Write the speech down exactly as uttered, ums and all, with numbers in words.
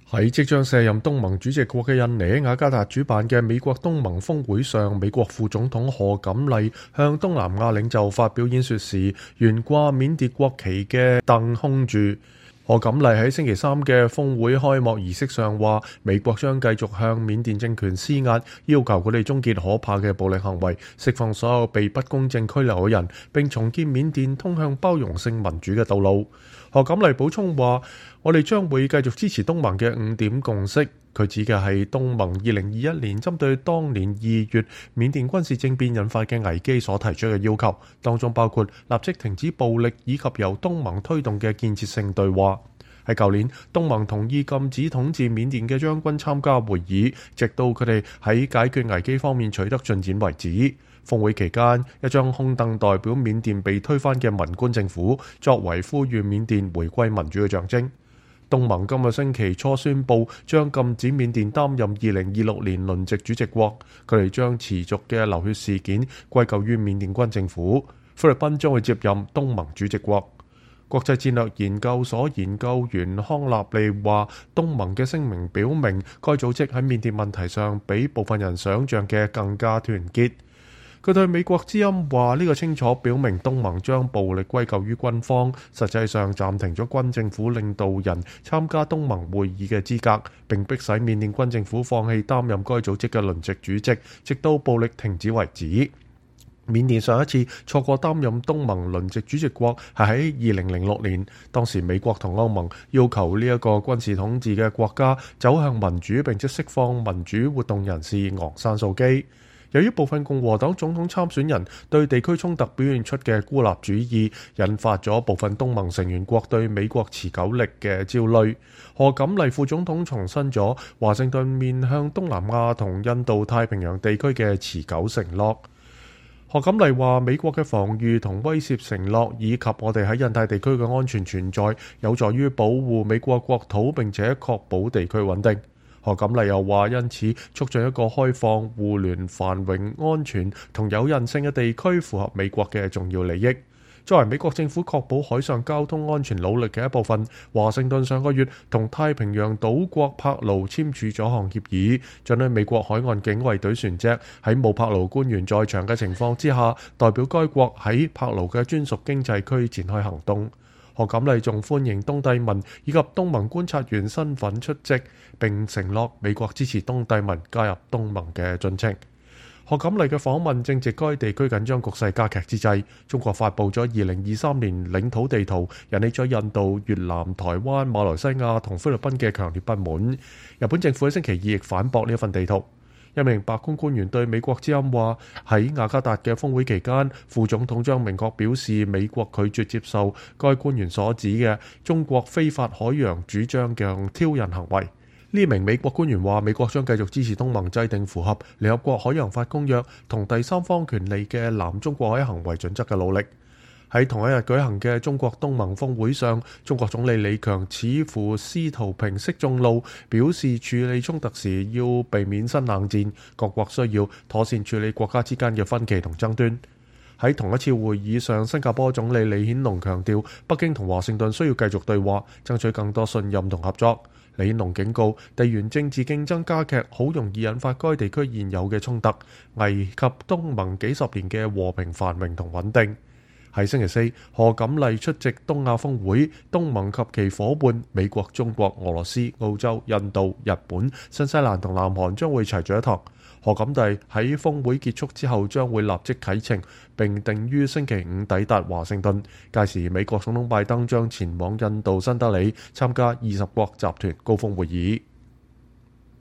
喺即將卸任東盟主席國嘅印尼雅加達主辦嘅美國東盟峰會上，美國副總統賀錦麗向東南亞領袖發表演說時，懸掛緬甸國旗嘅凳空住。賀錦麗喺星期三嘅峰會開幕儀式上話，美國將繼續向緬甸政權施壓，要求佢哋終結可怕嘅暴力行為，釋放所有被不公正拘留嘅人，並重建緬甸通向包容性民主嘅道路。賀錦麗補充話，我哋將會繼續支持東盟嘅五點共識。佢指嘅係東盟二零二一年針對當年二月緬甸軍事政變引發嘅危機所提出嘅要求，當中包括立即停止暴力以及由東盟推動嘅建設性對話。喺舊年，東盟同意禁止統治緬甸嘅將軍參加會議，直到佢哋喺解決危機方面取得進展為止。峰會期間，一張空凳代表緬甸被推翻嘅文官政府，作為呼籲緬甸回歸民主嘅象徵。東盟今個星期初宣布將禁止緬甸擔任二零二六年輪值主席國，佢哋將持續嘅流血事件歸咎於緬甸軍政府。菲律賓將會接任東盟主席國。國際戰略研究所研究員康納利話，東盟嘅聲明表明，該組織喺緬甸問題上比部分人想象嘅更加團結。佢對美國之音話，呢個清楚表明東盟將暴力歸咎於軍方，實際上暫停咗軍政府領導人參加東盟會議嘅資格，並迫使緬甸軍政府放棄擔任該組織嘅輪值主席，直到暴力停止為止。緬甸上一次錯過擔任東盟輪值主席國係喺二零零六年，當時美國同歐盟要求呢一個軍事統治嘅國家走向民主，並且釋放民主活動人士昂山素基。由於部分共和黨總統參選人對地區衝突表現出嘅孤立主義，引發咗部分東盟成員國對美國持久力嘅焦慮。賀錦麗副總統重申咗華盛頓面向東南亞同印度太平洋地區嘅持久承諾。賀錦麗話，美國嘅防禦同威懾承諾以及我哋喺印太地區嘅安全存在，有助於保護美國國土並且確保地區穩定。賀錦麗又話，因此促進一個開放、互聯、繁榮、安全同有韌性嘅地區符合美國嘅重要利益。作為美國政府確保海上交通安全努力嘅一部分，華盛頓上個月同太平洋島國柏勞簽署咗項協議，准許美國海岸警衛隊船隻喺冇柏勞官員在場嘅情況之下，代表該國喺柏勞嘅專屬經濟區展開行動。賀錦麗仲歡迎東帝汶以及東盟觀察員身份出席，並承諾美國支持東帝汶加入東盟嘅進程。賀錦麗嘅訪問正值該地區緊張局勢加劇之際，中國發布咗二零二三年領土地圖，引起咗印度、越南、台灣、馬來西亞同菲律賓嘅強烈不滿。日本政府喺星期二亦反駁呢一份地圖。一名白宮官員對美國之音話，喺雅加達嘅峰會期間，副總統將明確表示美國拒絕接受該官員所指嘅中國非法海洋主張嘅挑釁行為。呢名美國官員話，美國將繼續支持東盟制定符合聯合國海洋法公約同第三方權利嘅南中國海行為準則嘅努力。喺同一日舉行嘅中國東盟峰會上，中國總理李強似乎試圖平息眾怒，表示處理衝突時要避免新冷戰，各國需要妥善處理國家之間嘅分歧同爭端。喺同一次會議上，新加坡總理李顯龍強調，北京同華盛頓需要繼續對話，爭取更多信任同合作。李顯龍警告，地緣政治競爭加劇，好容易引發該地區現有嘅衝突，危及東盟幾十年嘅和平繁榮同穩定。喺星期四，賀錦麗出席東亞峰會，東盟及其夥伴美國、中國、俄羅斯、澳洲、印度、日本、新西蘭同南韓將會齊聚一堂。賀錦麗喺峰會結束之後將會立即啟程，並定於星期五抵達華盛頓。屆時，美國總統拜登將前往印度新德里參加二十國集團高峰會議。